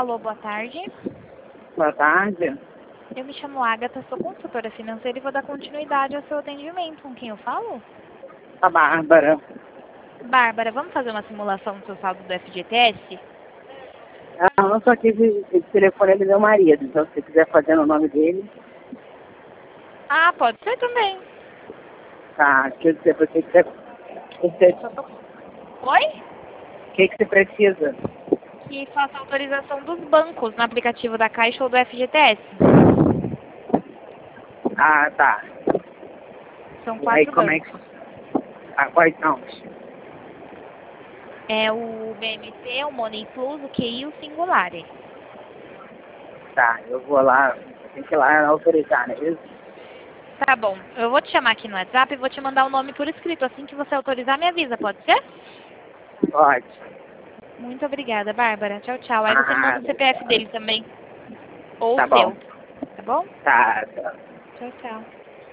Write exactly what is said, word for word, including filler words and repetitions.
Alô, boa tarde. Boa tarde. Eu me chamo Agatha, sou consultora financeira e vou dar continuidade ao seu atendimento. Com quem eu falo? A Bárbara. Bárbara, vamos fazer uma simulação do seu saldo do F G T S? Ah, não só aqui de, de telefone é do meu marido, então se você quiser fazer no nome dele, Ah, pode ser também. tá. O que você, o que você, o que você, Só tô... Oi? o que que você precisa? Que faça autorização dos bancos no aplicativo da Caixa ou do F G T S. Ah, tá. São E aí quatro como é bancos. que... Ah, quais são? É o B M T, o Money Plus, o Q I e o Singulare. Tá, eu vou lá, tem que ir lá autorizar, né? Isso? Tá bom, eu vou te chamar aqui no WhatsApp e vou te mandar o nome por escrito. Assim que você autorizar, me avisa, pode ser? Pode. Muito obrigada, Bárbara. Tchau, tchau. Aí você me Ah, manda o C P F dele também. Ou tá o seu. bom. Tá bom? Tá, tá. Tchau, tchau.